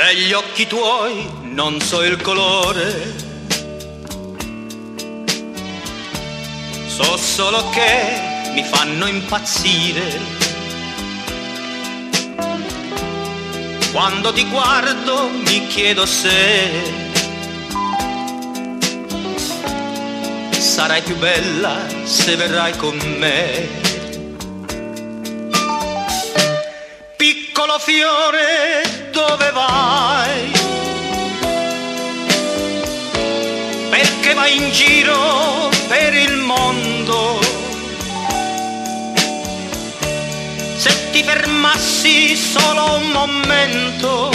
Degli occhi tuoi non so il colore, so solo che mi fanno impazzire. Quando ti guardo mi chiedo se sarai più bella se verrai con me. Piccolo fiore, dove vai? Perché vai in giro per il mondo? Se ti fermassi solo un momento,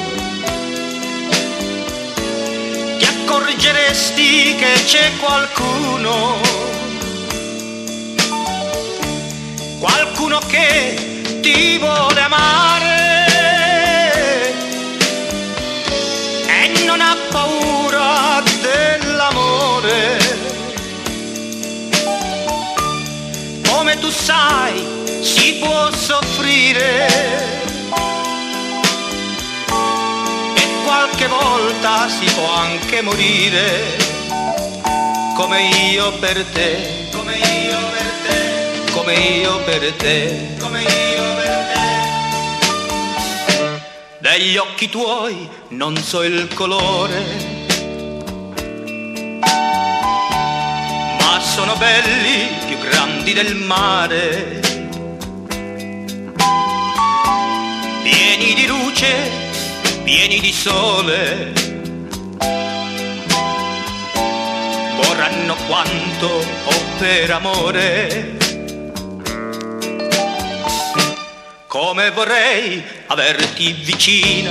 ti accorgeresti che c'è qualcuno che ti vuole amare e non ha paura dell'amore. Come tu sai, si può soffrire e qualche volta si può anche morire, come io per te, come io per te, come io per te, come io per te. Degli occhi tuoi non so il colore, ma sono belli, più grandi del mare, pieni di luce, pieni di sole, vorranno quanto ho per amore. Come vorrei averti vicina,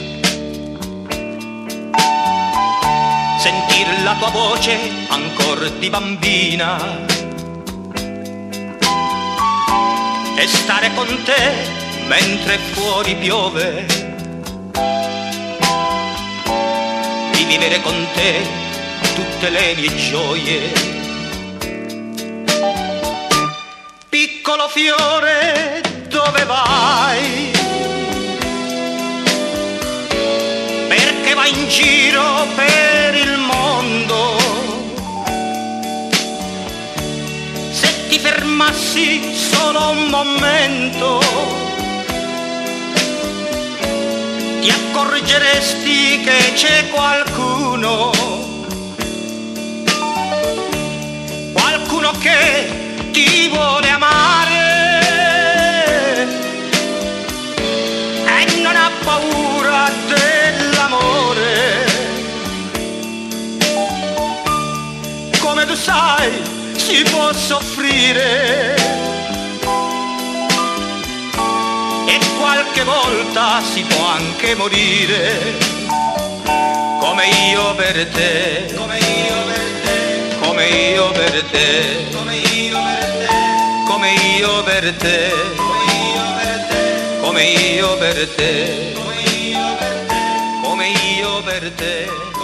sentir la tua voce ancor di bambina e stare con te mentre fuori piove, di vivere con te tutte le mie gioie. Piccolo fiore, dove vai? Perché vai in giro per il mondo? Se ti fermassi solo un momento, ti accorgeresti che c'è qualcuno che ti vuole amare e non ha paura dell'amore. Come tu sai, si può soffrire e qualche volta si può anche morire, come io per te, come io per te, come io per te, come io per te, come io per te, come io per te, come io per te, come io per te.